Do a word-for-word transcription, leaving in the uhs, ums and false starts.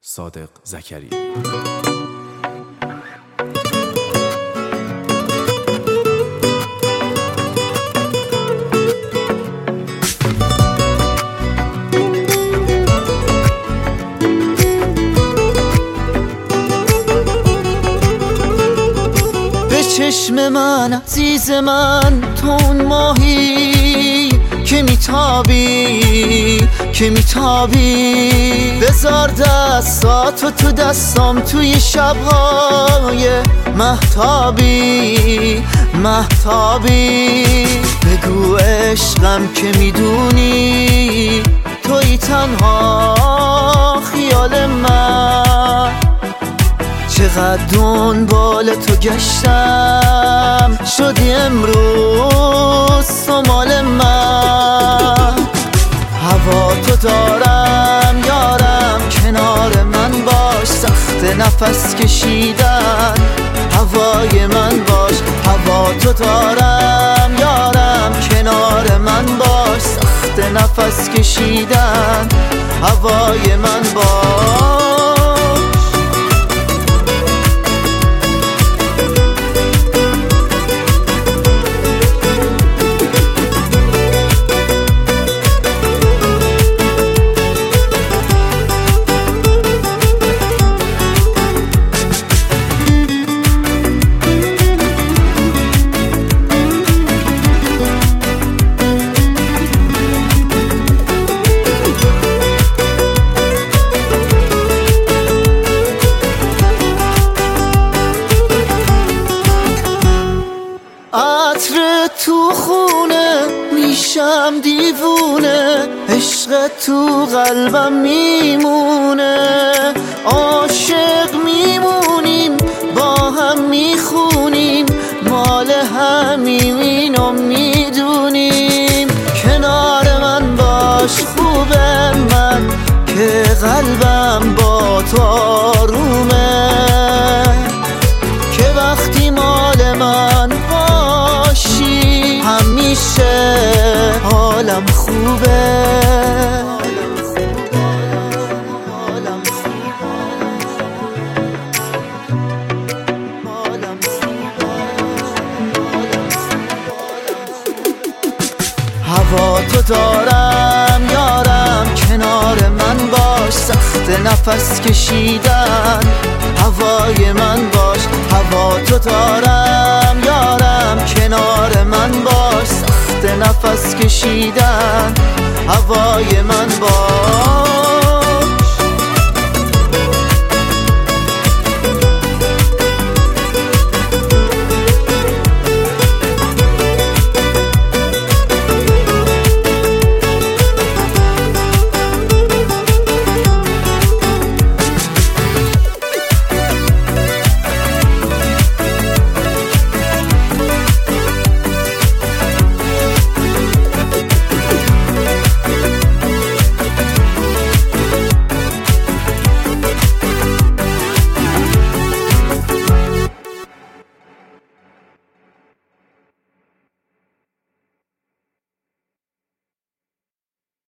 صادق زکریایی. به چشم من عزیز من تو اون ماهی که میتابی که میتابی بذار دستاتو تو دستام توی شبهای مهتابی مهتابی بگو عشقم که میدونی توی تنها خیال من چقدر دنبال تو گشتم شدی امروز سمال من هوا تو دارم یارم کنار من باش سخت نفس کشیدن هوای من باش هوا تو دارم یارم کنار من باش سخت نفس کشیدن هوای من باش عطر تو خونه میشم دیوونه عشق تو قلبم میمونه عاشق میمونیم با هم میخونیم مال همیم اینو میدونیم کنار من باش خوبه من که قلبم با تو آرومه که وقتی مال من همیشه حالم خوبه هوا تو دارم یارم کنار من باش سخت نفس کشیدن هوای من باش هوا تو دارم یارم کنار من باش سخت نفس کشیدن هوای من باش